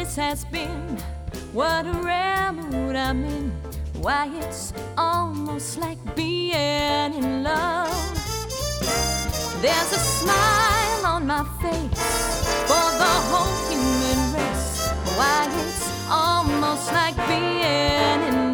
has been. What a rare mood I'm in. Why, it's almost like being in love. There's a smile on my face for the whole human race. Why, it's almost like being in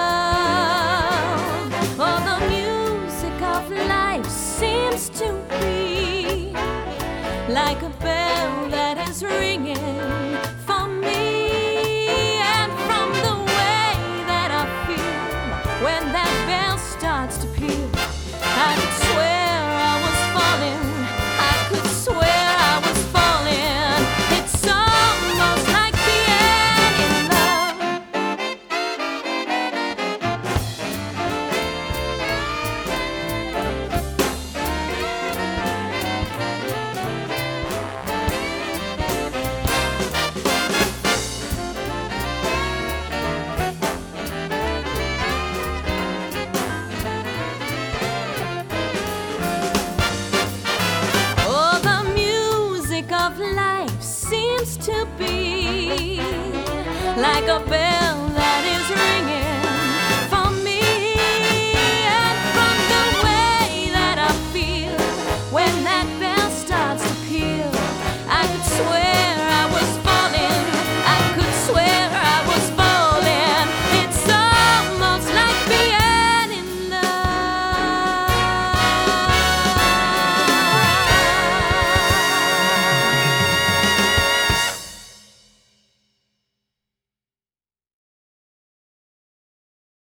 love. For the music of life seems to be like a bell that is ringing for me. And from the way that I feel when that bell starts to peal, I could swear I was falling. I could swear I was falling. It's almost like being in love. Oh, the music of life seems to be like a bell